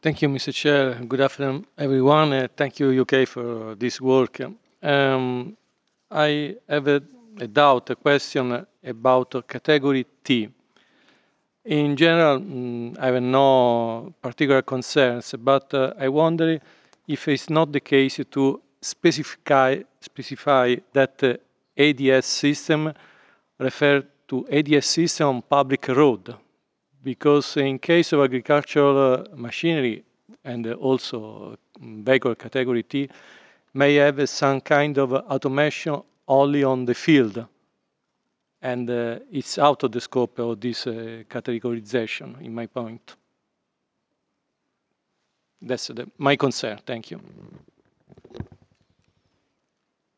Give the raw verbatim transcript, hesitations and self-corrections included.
Thank you, Mister Chair. Good afternoon, everyone. Uh, thank you, U K, for this work. Um, I have a, a doubt, a question about uh, category T. In general, mm, I have no particular concerns, but uh, I wonder if it's not the case to specify, specify that uh, A D S system refer to A D S system on public road, because in case of agricultural uh, machinery and uh, also mm, vehicle category T may have some kind of automation only on the field, and uh, it's out of the scope of this uh, categorization, in my point. That's the, my concern. Thank you.